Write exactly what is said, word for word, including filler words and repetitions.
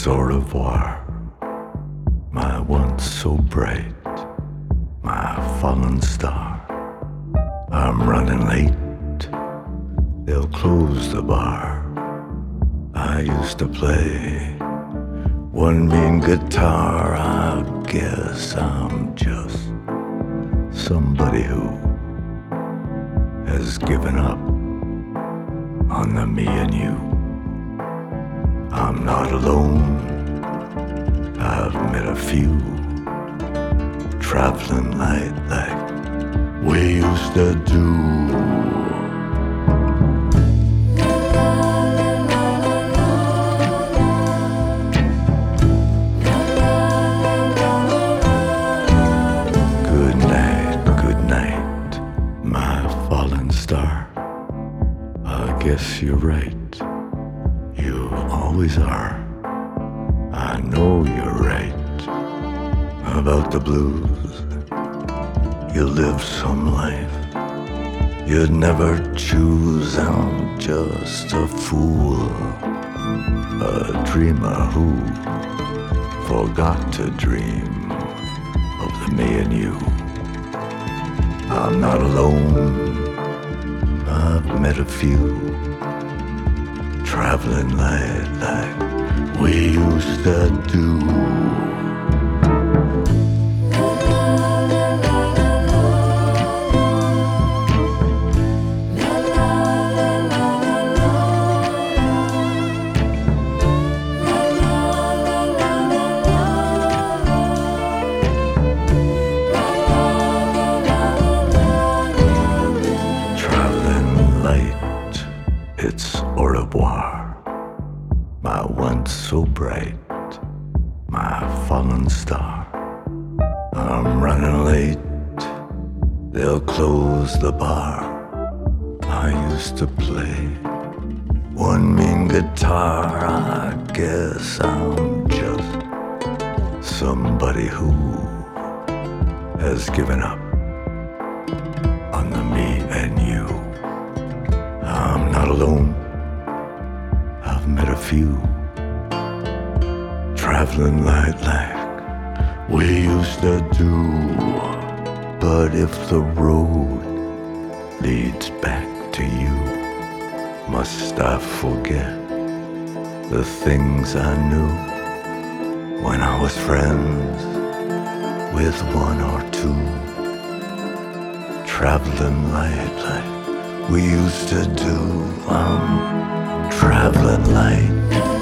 Au revoir, my once so bright, my fallen star. I'm running late, they'll close the bar. I used to play one mean guitar. I guess I'm just somebody who has given up on the me and you. I'm not alone, I've met a few, traveling light like we used to do. Good night, good night, my fallen star. I guess you're right. You always are. I know you're right about the blues. You live some life you'd never choose. I'm just a fool, a dreamer who forgot to dream of the me and you. I'm not alone, I've met a few, traveling light like we used to do. Traveling light, it's au revoir, my once so bright, my fallen star. I'm running late, they'll close the bar. I used to play one mean guitar. I guess I'm just somebody who has given up on the me and you. I'm not alone, I've met a few, traveling light like we used to do. But if the road leads back to you, must I forget the things I knew when I was friends with one or two? Traveling light like we used to do. I'm traveling light.